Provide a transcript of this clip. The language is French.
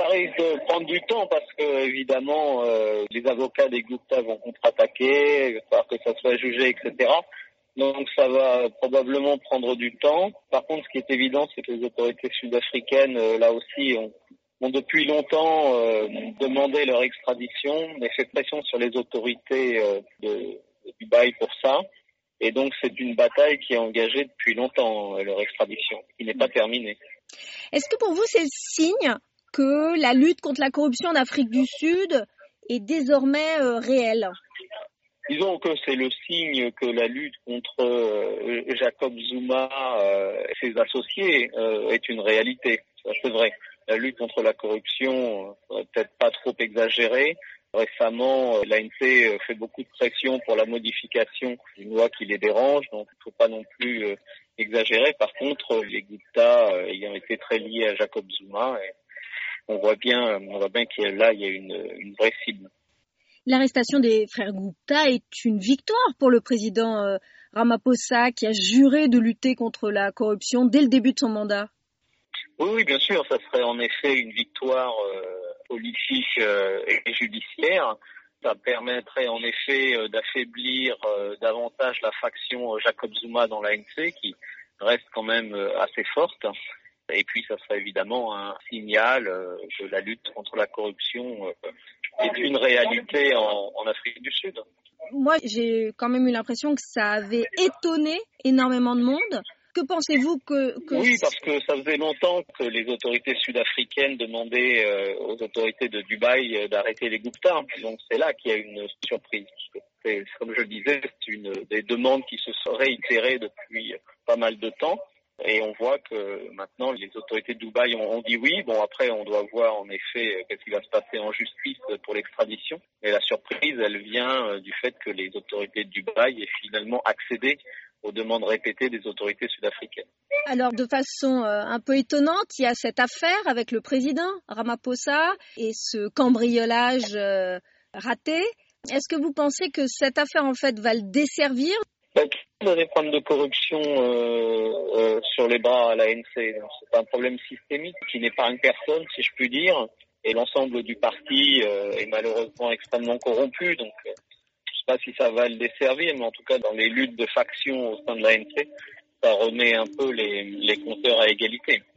risque de prendre du temps parce que évidemment les avocats des Gupta vont contre-attaquer, il va falloir que ça soit jugé, etc. Donc ça va probablement prendre du temps. Par contre, ce qui est évident, c'est que les autorités sud-africaines, là aussi, ont depuis longtemps demandé leur extradition, mais fait pression sur les autorités de Dubaï pour ça. Et donc c'est une bataille qui est engagée depuis longtemps, leur extradition, qui n'est pas terminée. Est-ce que pour vous c'est le signe que la lutte contre la corruption en Afrique du Sud est désormais réelle ? Disons que c'est le signe que la lutte contre Jacob Zuma et ses associés est une réalité. Ça, c'est vrai. La lutte contre la corruption, peut-être pas trop exagérée. Récemment, l'ANC fait beaucoup de pression pour la modification d'une loi qui les dérange, donc il ne faut pas non plus exagérer. Par contre, les Gupta ayant été très liés à Jacob Zuma, on voit bien qu'il y a une vraie cible. L'arrestation des frères Gupta est une victoire pour le président Ramaphosa qui a juré de lutter contre la corruption dès le début de son mandat. Oui, bien sûr, ça serait en effet une victoire politique et judiciaire. Ça permettrait en effet d'affaiblir davantage la faction Jacob Zuma dans l'ANC qui reste quand même assez forte. Et puis ça serait évidemment un signal que la lutte contre la corruption est une réalité en Afrique du Sud. Moi, j'ai quand même eu l'impression que ça avait étonné énormément de monde. Que pensez-vous que... Oui, parce que ça faisait longtemps que les autorités sud-africaines demandaient aux autorités de Dubaï d'arrêter les Gupta. Donc c'est là qu'il y a une surprise. Comme je le disais, c'est une des demandes qui se sont réitérées depuis pas mal de temps. Et on voit que maintenant les autorités de Dubaï ont dit oui. Bon, après on doit voir en effet qu'est-ce qui va se passer en justice pour l'extradition. Mais la surprise, elle vient du fait que les autorités de Dubaï aient finalement accédé aux demandes répétées des autorités sud-africaines. Alors, de façon un peu étonnante, il y a cette affaire avec le président Ramaphosa et ce cambriolage raté. Est-ce que vous pensez que cette affaire, en fait, va le desservir ? Il y a des problèmes de corruption sur les bras à l'ANC. C'est un problème systémique qui n'épargne personne, si je puis dire. Et l'ensemble du parti est malheureusement extrêmement corrompu. Donc, je ne sais pas si ça va le desservir, mais en tout cas, dans les luttes de factions au sein de l'ANC, ça remet un peu les compteurs à égalité.